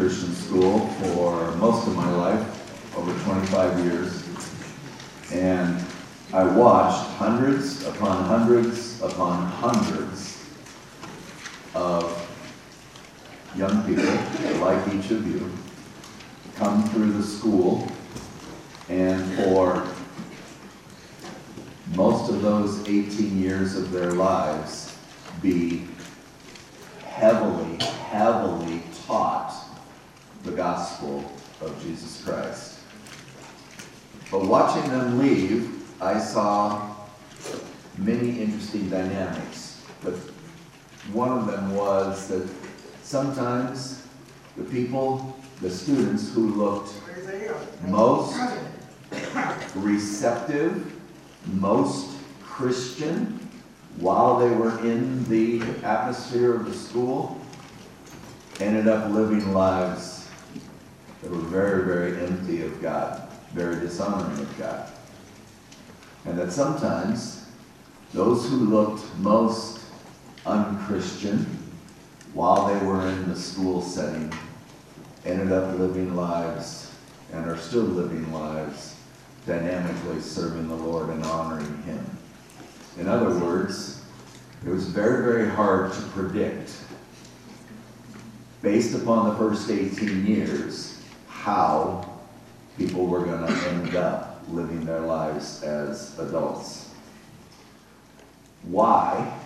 Christian school for most of my life, over 25 years. And I watched hundreds upon hundreds upon hundreds of young people, like each of you, come through the school, and for most of those 18 years of their lives be heavily taught the gospel of Jesus Christ. But watching them leave, I saw many interesting dynamics. But one of them was that sometimes the students who looked most receptive, most Christian, while they were in the atmosphere of the school, ended up living lives that were very, very empty of God, very dishonoring of God. And that sometimes those who looked most unchristian while they were in the school setting ended up living lives and are still living lives dynamically serving the Lord and honoring Him. In other words, it was very, very hard to predict, based upon the first 18 years, how people were going to end up living their lives as adults. Why?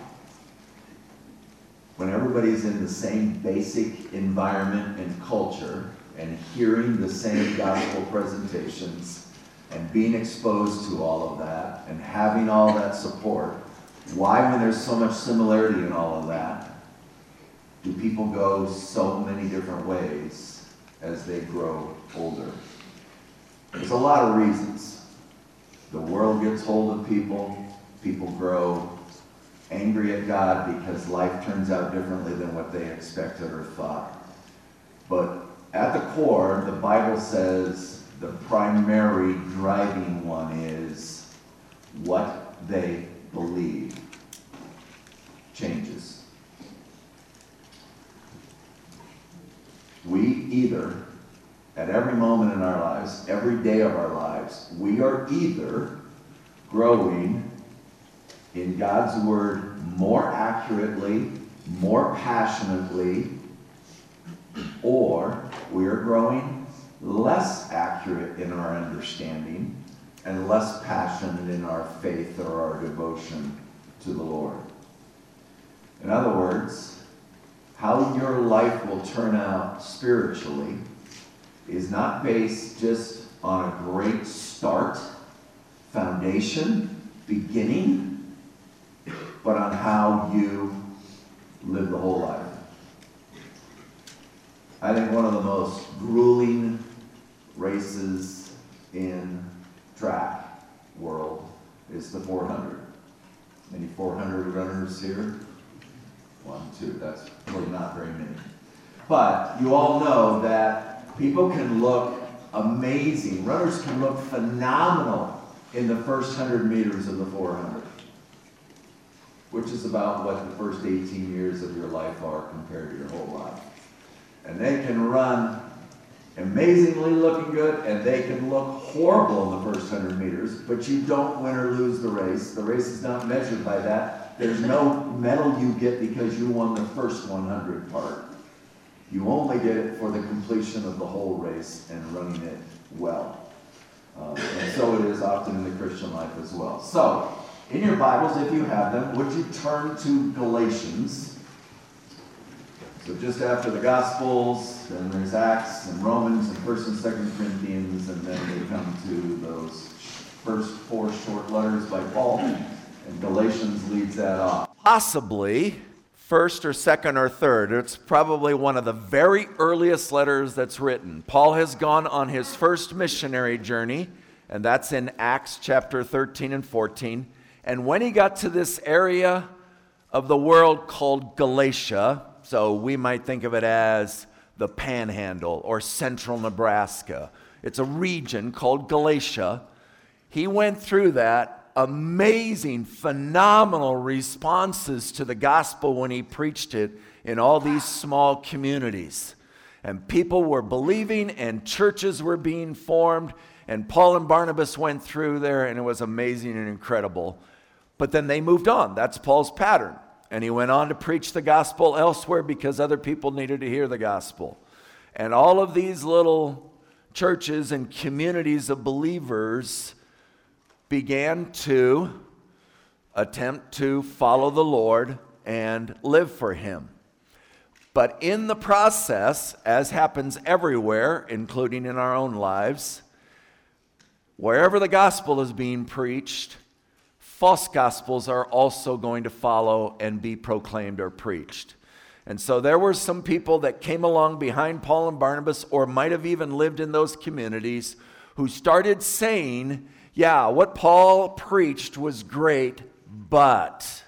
When everybody's in the same basic environment and culture and hearing the same gospel presentations and being exposed to all of that and having all that support, why, when there's so much similarity in all of that, do people go so many different ways as they grow older? There's a lot of reasons. The world gets hold of people. People grow angry at God because life turns out differently than what they expected or thought. But at the core, the Bible says the primary driving one is what they believe changes. We either, at every moment in our lives, every day of our lives, we are either growing in God's Word more accurately, more passionately, or we are growing less accurate in our understanding and less passionate in our faith or our devotion to the Lord. In other words, how your life will turn out spiritually is not based just on a great start, foundation, beginning, but on how you live the whole life. I think one of the most grueling races in track world is the 400. Any 400 runners here? 1, 2, that's really not very many. But you all know that people can look amazing. Runners can look phenomenal in the first 100 meters of the 400, which is about what the first 18 years of your life are compared to your whole life. And they can run amazingly looking good, and they can look horrible in the first 100 meters, but you don't win or lose the race. The race is not measured by that. There's no medal you get because you won the first 100 part. You only get it for the completion of the whole race and running it well. And so it is often in the Christian life as well. So, in your Bibles, if you have them, would you turn to Galatians? So just after the Gospels, then there's Acts and Romans and 1st and 2nd Corinthians, and then we come to those first 4 short letters by Paul, and Galatians leads that off. Possibly 1st or 2nd or 3rd. It's probably one of the very earliest letters that's written. Paul has gone on his first missionary journey, and that's in Acts chapter 13 and 14. And when he got to this area of the world called Galatia, so we might think of it as the Panhandle or central Nebraska. It's a region called Galatia. He went through that. Amazing, phenomenal responses to the gospel when he preached it in all these small communities. And people were believing, and churches were being formed, and Paul and Barnabas went through there, and it was amazing and incredible. But then they moved on. That's Paul's pattern. And he went on to preach the gospel elsewhere because other people needed to hear the gospel. And all of these little churches and communities of believers began to attempt to follow the Lord and live for him. But in the process, as happens everywhere, including in our own lives, wherever the gospel is being preached, false gospels are also going to follow and be proclaimed or preached. And so there were some people that came along behind Paul and Barnabas, or might have even lived in those communities, who started saying, yeah, what Paul preached was great, but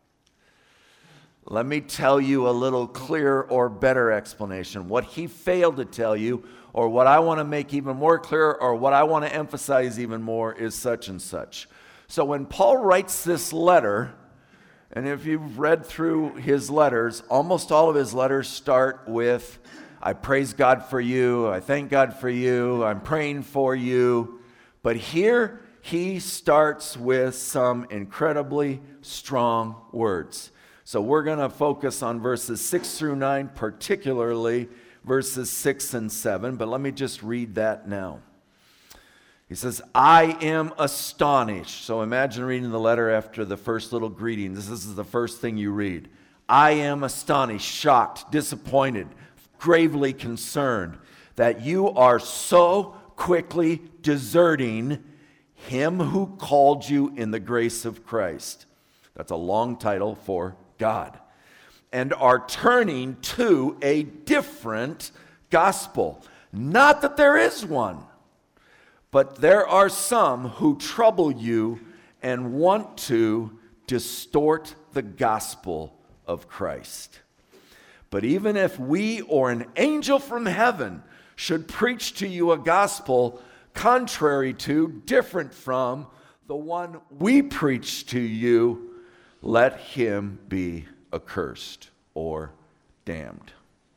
let me tell you a little clearer or better explanation. What he failed to tell you, or what I want to make even more clear, or what I want to emphasize even more, is such and such. So when Paul writes this letter, and if you've read through his letters, almost all of his letters start with, I praise God for you, I thank God for you, I'm praying for you. But here he starts with some incredibly strong words. So we're going to focus on verses 6 through 9, particularly verses 6 and 7. But let me just read that now. He says, I am astonished. So imagine reading the letter after the first little greeting. This is the first thing you read. I am astonished, shocked, disappointed, gravely concerned that you are so quickly deserting him who called you in the grace of Christ. That's a long title for God. And are turning to a different gospel. Not that there is one, but there are some who trouble you and want to distort the gospel of Christ. But even if we or an angel from heaven should preach to you a gospel contrary to, different from, the one we preach to you, let him be accursed or damned.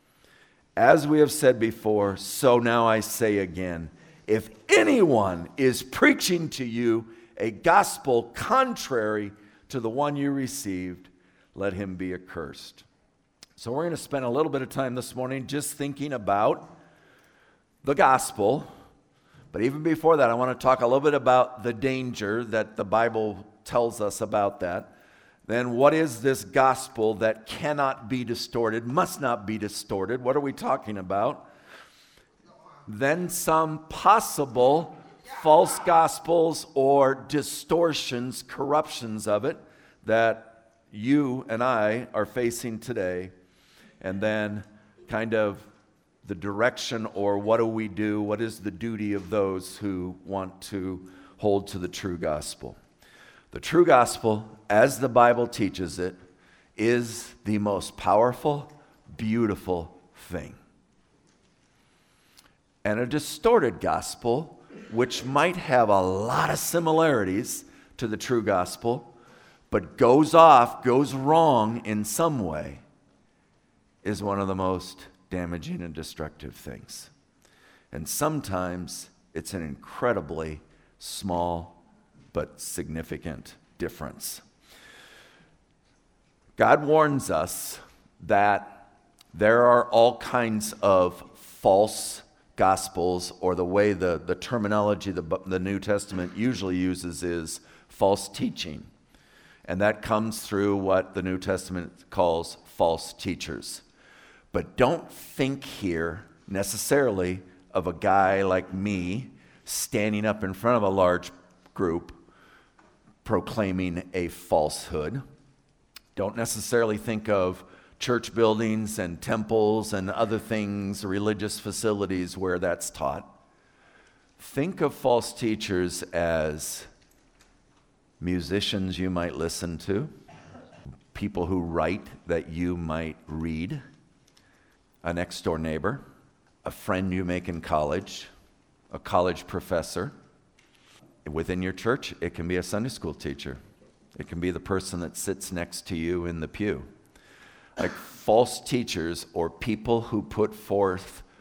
As we have said before, so now I say again, if anyone is preaching to you a gospel contrary to the one you received, let him be accursed. So we're going to spend a little bit of time this morning just thinking about the gospel. But even before that, I want to talk a little bit about the danger that the Bible tells us about that. Then what is this gospel that cannot be distorted, must not be distorted? What are we talking about? Then some possible false gospels or distortions, corruptions of it that you and I are facing today. And then kind of the direction, or what do we do? What is the duty of those who want to hold to the true gospel? The true gospel, as the Bible teaches it, is the most powerful, beautiful thing. And a distorted gospel, which might have a lot of similarities to the true gospel, but goes wrong in some way, is one of the most damaging and destructive things. And sometimes it's an incredibly small but significant difference. God warns us that there are all kinds of false gospels, or the way the terminology the New Testament usually uses is false teaching. And that comes through what the New Testament calls false teachers. But don't think here necessarily of a guy like me standing up in front of a large group proclaiming a falsehood. Don't necessarily think of church buildings and temples and other things, religious facilities where that's taught. Think of false teachers as musicians you might listen to, people who write that you might read, a next-door neighbor, a friend you make in college, a college professor. Within your church, it can be a Sunday school teacher. It can be the person that sits next to you in the pew. Like false teachers, or people who put forth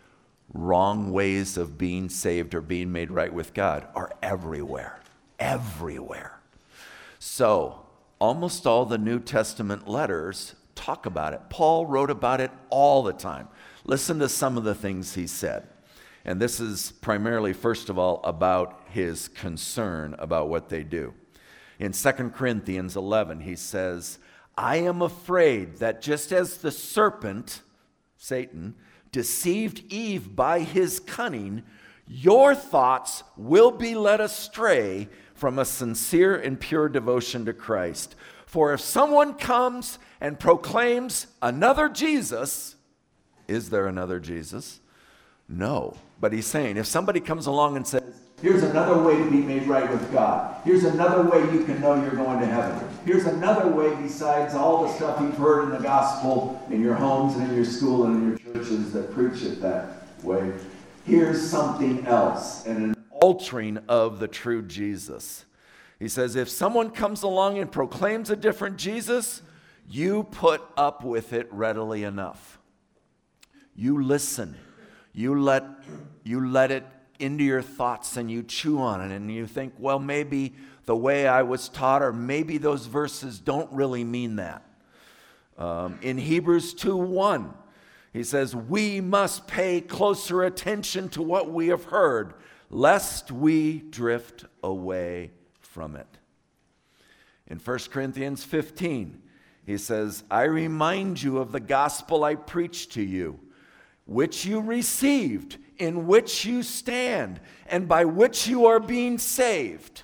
wrong ways of being saved or being made right with God are everywhere. Everywhere. So, almost all the New Testament letters talk about it. Paul wrote about it all the time. Listen to some of the things he said. And this is primarily, first of all, about his concern about what they do. In 2 Corinthians 11, he says, I am afraid that just as the serpent, Satan, deceived Eve by his cunning, your thoughts will be led astray from a sincere and pure devotion to Christ. For if someone comes and proclaims another Jesus, is there another Jesus? No. But he's saying, if somebody comes along and says, here's another way to be made right with God. Here's another way you can know you're going to heaven. Here's another way besides all the stuff you've heard in the gospel, in your homes and in your school and in your churches that preach it that way. Here's something else, and an altering of the true Jesus. He says, if someone comes along and proclaims a different Jesus, you put up with it readily enough. You listen. You let it into your thoughts and you chew on it and you think, well, maybe the way I was taught, or maybe those verses don't really mean that. In Hebrews 2:1, he says, we must pay closer attention to what we have heard, lest we drift away from it. In 1 Corinthians 15, he says, I remind you of the gospel I preached to you, which you received, in which you stand, and by which you are being saved.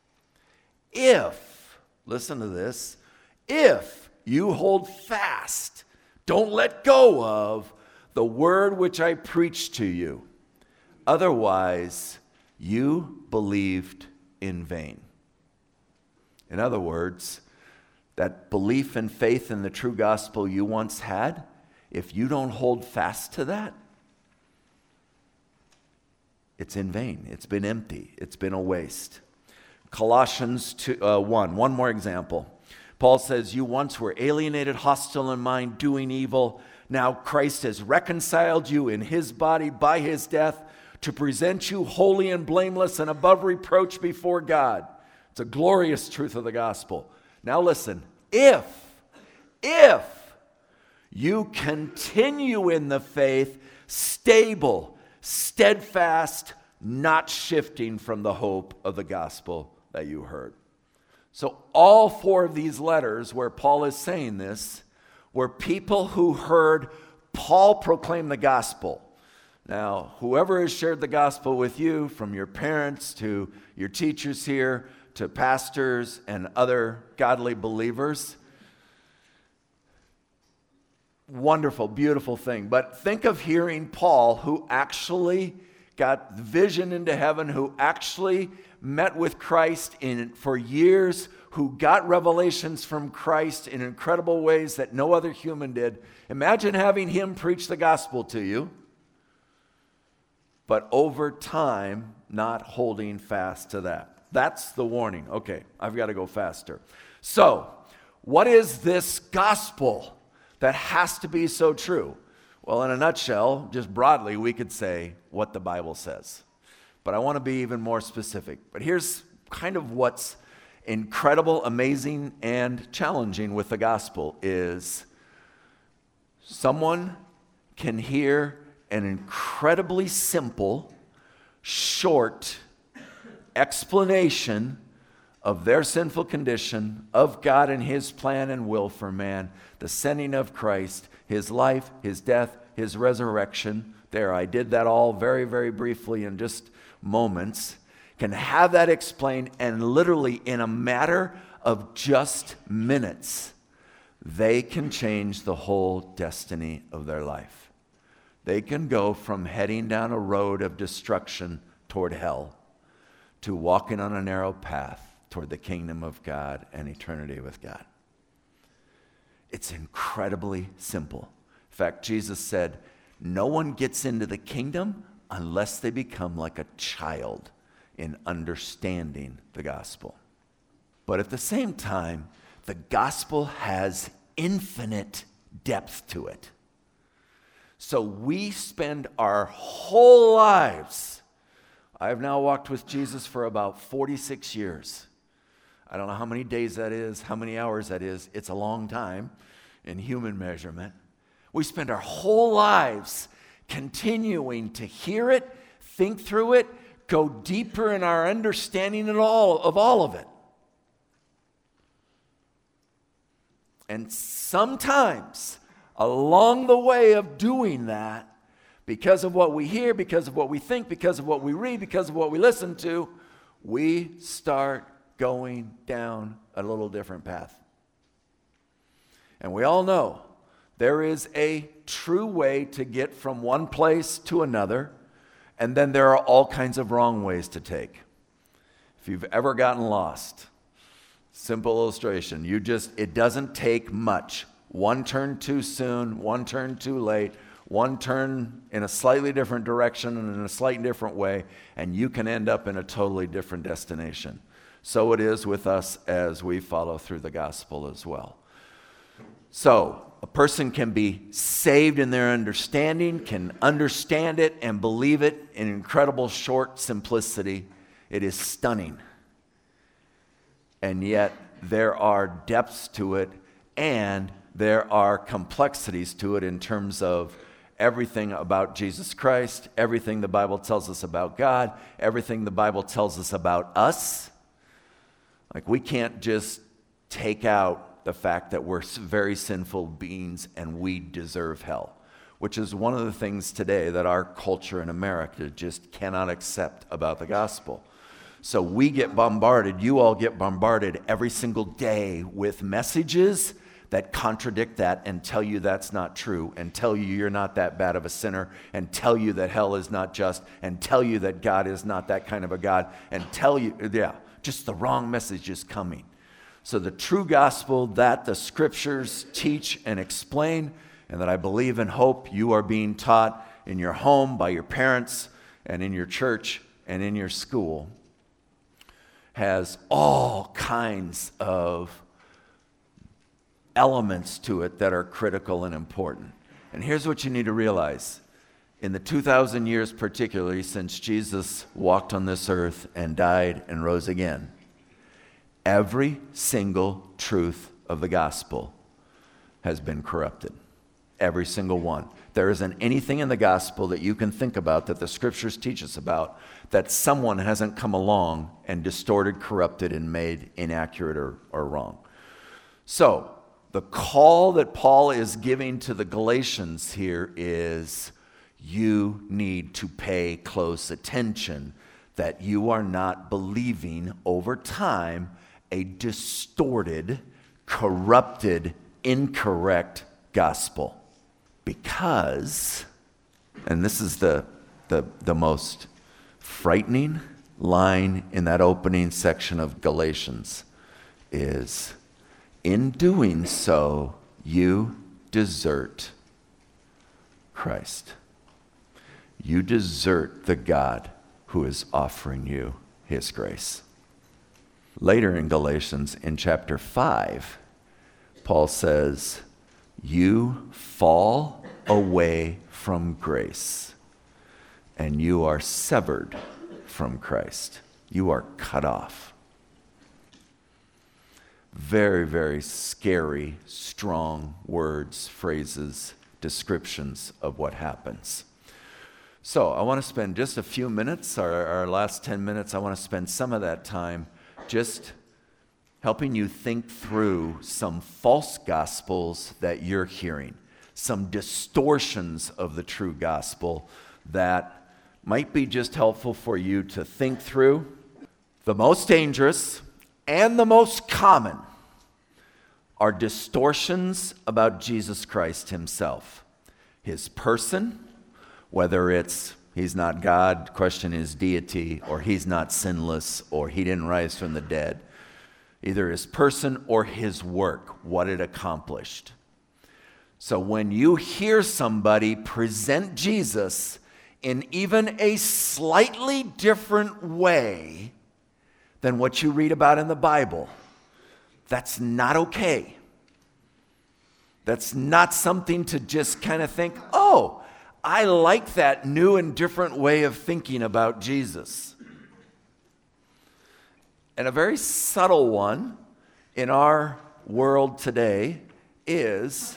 If, listen to this, if you hold fast, don't let go of the word which I preached to you. Otherwise, you believed in vain. In other words, that belief and faith in the true gospel you once had, if you don't hold fast to that, it's in vain. It's been empty. It's been a waste. Colossians 1, one more example. Paul says, you once were alienated, hostile in mind, doing evil. Now Christ has reconciled you in his body by his death to present you holy and blameless and above reproach before God. It's a glorious truth of the gospel. Now listen, if you continue in the faith, stable, steadfast, not shifting from the hope of the gospel that you heard. So all four of these letters where Paul is saying this were people who heard Paul proclaim the gospel. Now, whoever has shared the gospel with you, from your parents to your teachers here, to pastors and other godly believers, wonderful, beautiful thing. But think of hearing Paul, who actually got vision into heaven, who actually met with Christ for years, who got revelations from Christ in incredible ways that no other human did. Imagine having him preach the gospel to you, but over time, not holding fast to that. That's the warning. Okay, I've got to go faster. So, what is this gospel that has to be so true? Well, in a nutshell, just broadly, we could say what the Bible says. But I want to be even more specific. But here's kind of what's incredible, amazing, and challenging with the gospel is someone can hear an incredibly simple, short explanation of their sinful condition, of God and his plan and will for man, the sending of Christ, his life, his death, his resurrection. There, I did that all very, very briefly in just moments. Can have that explained, and literally in a matter of just minutes, they can change the whole destiny of their life. They can go from heading down a road of destruction toward hell to walking on a narrow path toward the kingdom of God and eternity with God. It's incredibly simple. In fact, Jesus said, no one gets into the kingdom unless they become like a child in understanding the gospel. But at the same time, the gospel has infinite depth to it. So we spend our whole lives. I have now walked with Jesus for about 46 years. I don't know how many days that is, how many hours that is. It's a long time in human measurement. We spend our whole lives continuing to hear it, think through it, go deeper in our understanding of all of it. And sometimes along the way of doing that, because of what we hear, because of what we think, because of what we read, because of what we listen to, we start going down a little different path. And we all know there is a true way to get from one place to another, and then there are all kinds of wrong ways to take. If you've ever gotten lost, simple illustration, it doesn't take much. One turn too soon, one turn too late, one turn in a slightly different direction and in a slightly different way, and you can end up in a totally different destination. So it is with us as we follow through the gospel as well. So a person can be saved in their understanding, can understand it and believe it in incredible short simplicity. It is stunning. And yet there are depths to it, and there are complexities to it in terms of everything about Jesus Christ, everything the Bible tells us about God, everything the Bible tells us about us. Like, we can't just take out the fact that we're very sinful beings and we deserve hell, which is one of the things today that our culture in America just cannot accept about the gospel. So we get bombarded, you all get bombarded every single day with messages that contradict that and tell you that's not true, and tell you you're not that bad of a sinner, and tell you that hell is not just, and tell you that God is not that kind of a God, and tell you, just the wrong message is coming. So the true gospel that the scriptures teach and explain, and that I believe and hope you are being taught in your home by your parents and in your church and in your school, has all kinds of elements to it that are critical and important. And here's what you need to realize. In the 2,000 years particularly since Jesus walked on this earth and died and rose again, every single truth of the gospel has been corrupted. Every single one. There isn't anything in the gospel that you can think about that the scriptures teach us about that someone hasn't come along and distorted, corrupted, and made inaccurate or wrong. So, the call that Paul is giving to the Galatians here is, you need to pay close attention that you are not believing over time a distorted, corrupted, incorrect gospel. Because, and this is the most frightening line in that opening section of Galatians, is, in doing so, you desert Christ. You desert the God who is offering you his grace. Later in Galatians, in chapter 5, Paul says, you fall away from grace, and you are severed from Christ. You are cut off. Very, very scary, strong words, phrases, descriptions of what happens. So I want to spend just a few minutes, our last 10 minutes, I want to spend some of that time just helping you think through some false gospels that you're hearing, some distortions of the true gospel that might be just helpful for you to think through. The most dangerous and the most common are distortions about Jesus Christ himself, his person, whether it's he's not God, question his deity, or he's not sinless, or he didn't rise from the dead. Either his person or his work, what it accomplished. So when you hear somebody present Jesus in even a slightly different way than what you read about in the Bible, that's not okay. That's not something to just kind of think, oh, I like that new and different way of thinking about Jesus. And a very subtle one in our world today is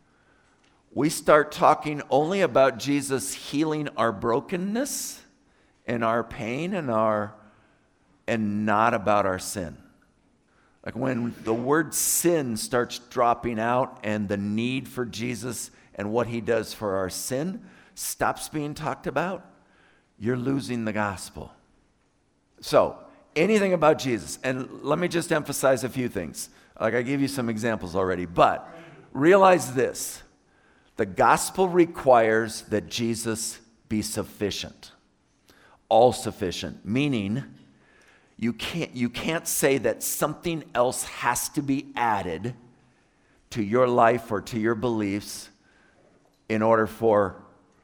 we start talking only about Jesus healing our brokenness and our pain and not about our sin. Like when the word sin starts dropping out and the need for Jesus and what he does for our sin stops being talked about, you're losing the gospel. So, anything about Jesus, and let me just emphasize a few things. Like I gave you some examples already, but realize this. The gospel requires that Jesus be sufficient. All sufficient, meaning you can't say that something else has to be added to your life or to your beliefs in order for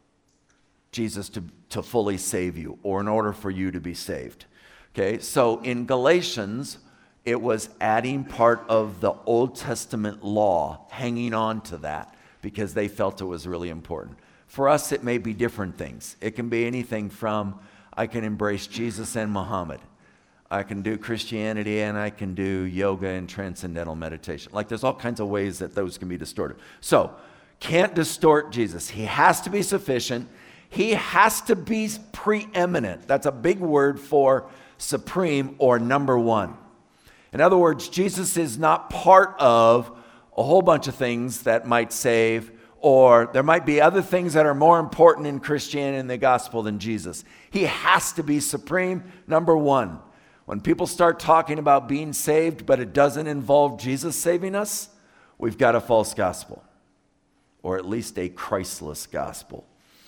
Jesus to fully save you or in order for you to be saved. Okay, so in Galatians, it was adding part of the Old Testament law, hanging on to that because they felt it was really important. For us, it may be different things. It can be anything from I can embrace Jesus and Muhammad. I can do Christianity and I can do yoga and transcendental meditation. Like there's all kinds of ways that those can be distorted. So, can't distort Jesus. He has to be sufficient. He has to be preeminent. That's a big word for supreme or number one. In other words, Jesus is not part of a whole bunch of things that might save, or there might be other things that are more important in Christianity and the gospel than Jesus. He has to be supreme, number one. When people start talking about being saved, but it doesn't involve Jesus saving us, we've got a false gospel, or at least a Christless gospel.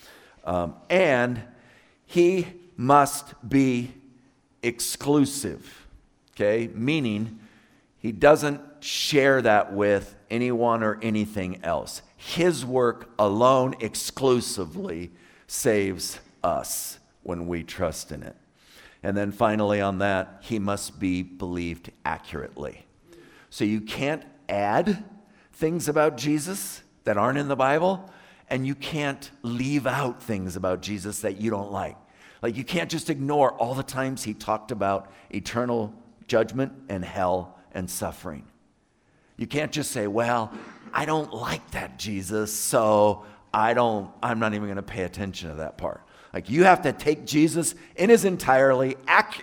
And he must be exclusive, okay? Meaning he doesn't share that with anyone or anything else. His work alone exclusively saves us when we trust in it. And then finally on that, he must be believed accurately. So you can't add things about Jesus that aren't in the Bible, and you can't leave out things about Jesus that you don't like. Like you can't just ignore all the times he talked about eternal judgment and hell and suffering. You can't just say, well, I don't like that Jesus, so I'm not even going to pay attention to that part. Like you have to take Jesus in his entirety,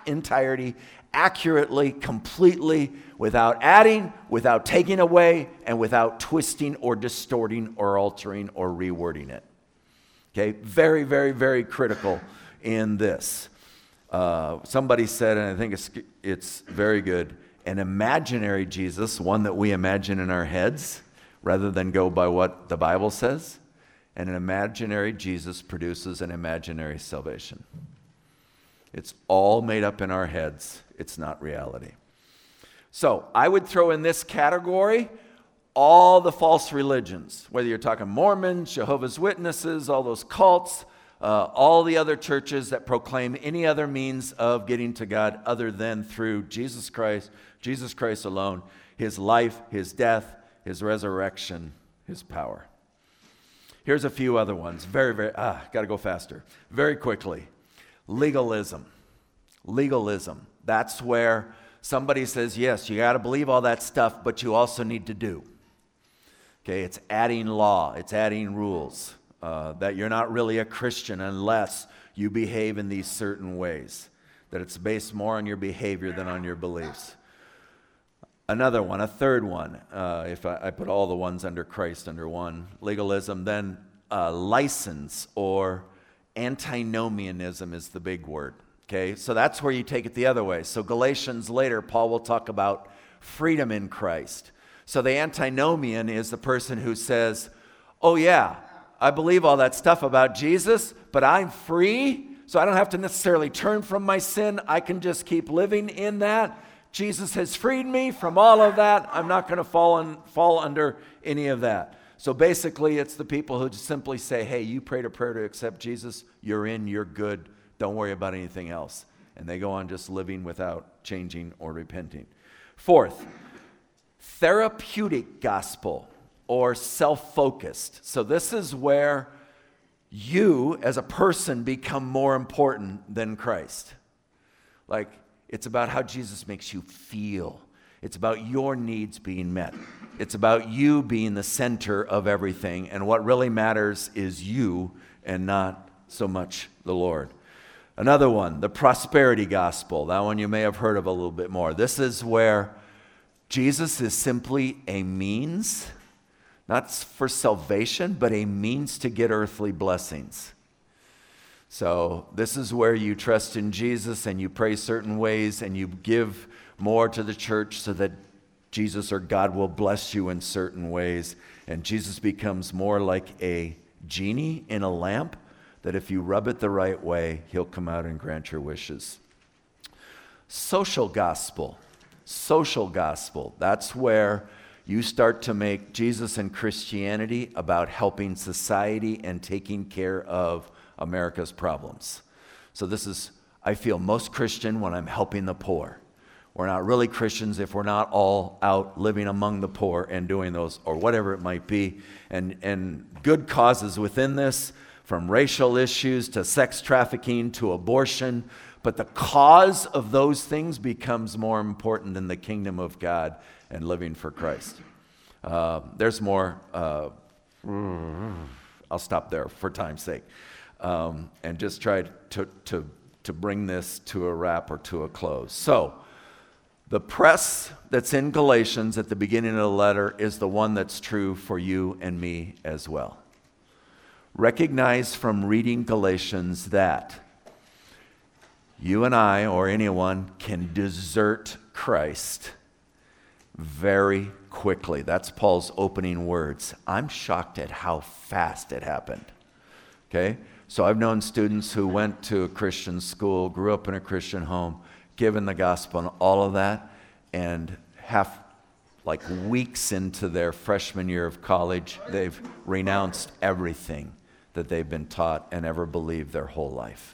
accurately, completely, without adding, without taking away, and without twisting or distorting or altering or rewording it. Okay, very, very, very critical in this. Somebody said, and I think it's very good, an imaginary Jesus, one that we imagine in our heads, rather than go by what the Bible says, and an imaginary Jesus produces an imaginary salvation. It's all made up in our heads. It's not reality. So I would throw in this category all the false religions, whether you're talking Mormons, Jehovah's Witnesses, all those cults, all the other churches that proclaim any other means of getting to God other than through Jesus Christ alone, his life, his death, his resurrection, his power. Here's a few other ones. Got to go faster. Very quickly. Legalism. That's where somebody says, yes, you got to believe all that stuff, but you also need to do. Okay, it's adding law, it's adding rules, that you're not really a Christian unless you behave in these certain ways, that it's based more on your behavior than on your beliefs. Another one, a third one, if I put all the ones under Christ under one, legalism, then license or antinomianism is the big word. Okay, so that's where you take it the other way. So Galatians later, Paul will talk about freedom in Christ. So the antinomian is the person who says, oh yeah, I believe all that stuff about Jesus, but I'm free, so I don't have to necessarily turn from my sin. I can just keep living in that. Jesus has freed me from all of that. I'm not going to fall under any of that. So basically, it's the people who just simply say, hey, you prayed a prayer to accept Jesus, you're in, you're good. Don't worry about anything else. And they go on just living without changing or repenting. Fourth, therapeutic gospel or self-focused. So this is where you as a person become more important than Christ. Like, it's about how Jesus makes you feel. It's about your needs being met. It's about you being the center of everything, and what really matters is you and not so much the Lord. Another one, the prosperity gospel. That one you may have heard of a little bit more. This is where Jesus is simply a means, not for salvation, but a means to get earthly blessings. So this is where you trust in Jesus and you pray certain ways and you give more to the church so that Jesus or God will bless you in certain ways. And Jesus becomes more like a genie in a lamp that if you rub it the right way, he'll come out and grant your wishes. Social gospel. Social gospel. That's where you start to make Jesus and Christianity about helping society and taking care of America's problems. So this is, I feel most Christian when I'm helping the poor. We're not really Christians if we're not all out living among the poor and doing those, or whatever it might be. And good causes within this, from racial issues to sex trafficking to abortion. But the cause of those things becomes more important than the kingdom of God and living for Christ. There's more. I'll stop there for time's sake. And just try to bring this to a wrap or to a close. So, the press that's in Galatians at the beginning of the letter is the one that's true for you and me as well. Recognize from reading Galatians that you and I, or anyone, can desert Christ very quickly. That's Paul's opening words. I'm shocked at how fast it happened. Okay? So I've known students who went to a Christian school, grew up in a Christian home, given the gospel and all of that, and weeks into their freshman year of college, they've renounced everything that they've been taught and ever believed their whole life.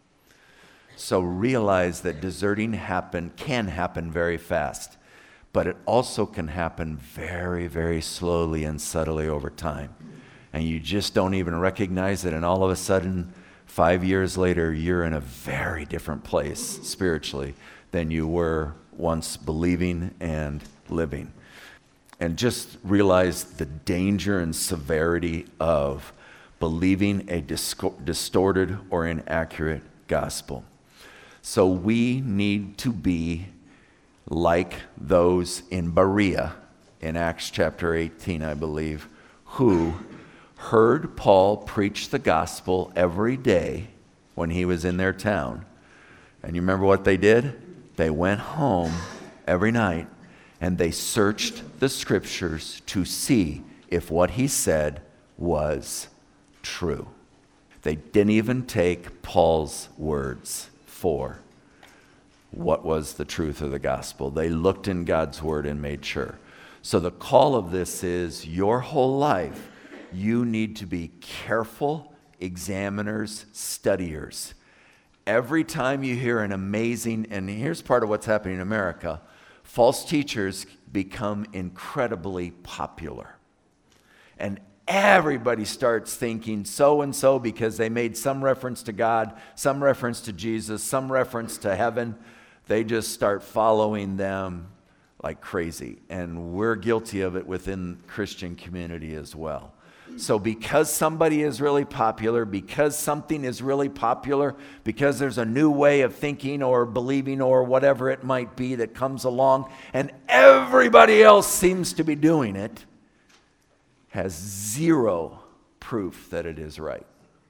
So realize that deserting can happen very fast, but it also can happen very, very slowly and subtly over time. And you just don't even recognize it, and all of a sudden, 5 years later, you're in a very different place spiritually than you were once believing and living. And just realize the danger and severity of believing a distorted or inaccurate gospel. So we need to be like those in Berea, in Acts chapter 18, I believe, who heard Paul preach the gospel every day when he was in their town. And you remember what they did? They went home every night and they searched the scriptures to see if what he said was true. They didn't even take Paul's words for what was the truth of the gospel. They looked in God's word and made sure. So the call of this is your whole life, you need to be careful examiners, studiers. Every time you hear an amazing, and here's part of what's happening in America, false teachers become incredibly popular. And everybody starts thinking so-and-so because they made some reference to God, some reference to Jesus, some reference to heaven. They just start following them like crazy. And we're guilty of it within Christian community as well. So because somebody is really popular, because something is really popular, because there's a new way of thinking or believing or whatever it might be that comes along, and everybody else seems to be doing it, has zero proof that it is right.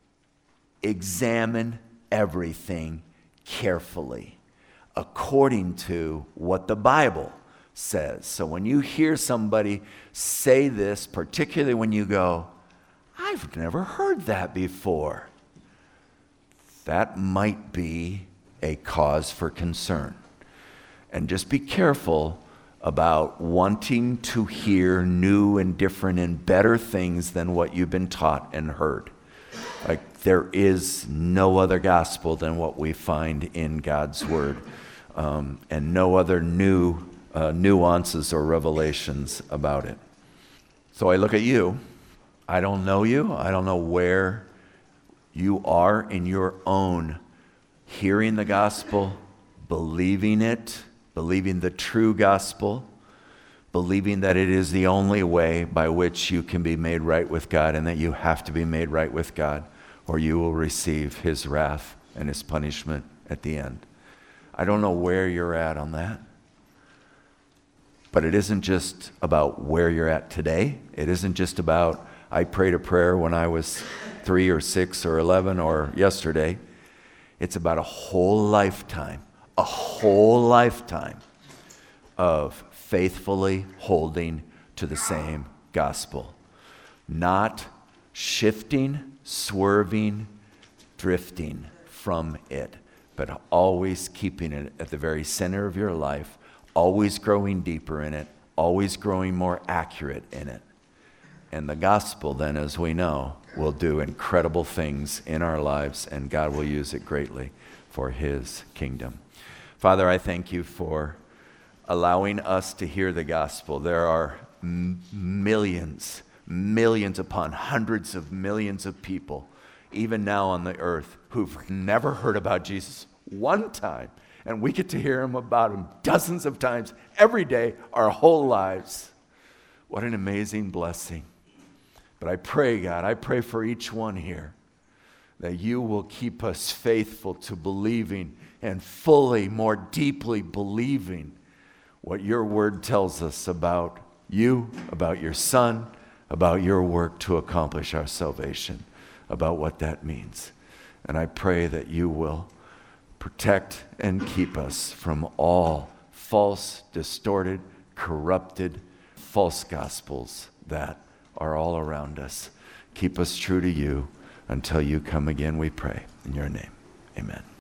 Examine everything carefully according to what the Bible says. So when you hear somebody say this, particularly when you go, I've never heard that before, that might be a cause for concern. And just be careful about wanting to hear new and different and better things than what you've been taught and heard. Like, there is no other gospel than what we find in God's word, and no other new nuances or revelations about it. So I look at you. I don't know you. I don't know where you are in your own hearing the gospel, believing it, believing the true gospel, believing that it is the only way by which you can be made right with God, and that you have to be made right with God, or you will receive his wrath and his punishment at the end. I don't know where you're at on that, but it isn't just about where you're at today. It isn't just about, I prayed a prayer when I was 3 or 6 or 11 or yesterday. It's about a whole lifetime of faithfully holding to the same gospel. Not shifting, swerving, drifting from it, but always keeping it at the very center of your life, always growing deeper in it, always growing more accurate in it. And the gospel then, as we know, will do incredible things in our lives, and God will use it greatly for his kingdom. Father, I thank you for allowing us to hear the gospel. There are millions upon hundreds of millions of people, even now on the earth, who've never heard about Jesus one time. And we get to hear about him dozens of times every day, our whole lives. What an amazing blessing. But I pray, God, I pray for each one here that you will keep us faithful to believing and fully, more deeply believing what your word tells us about you, about your Son, about your work to accomplish our salvation, about what that means. And I pray that you will protect and keep us from all false, distorted, corrupted, false gospels that are all around us. Keep us true to you until you come again, we pray. In your name, amen.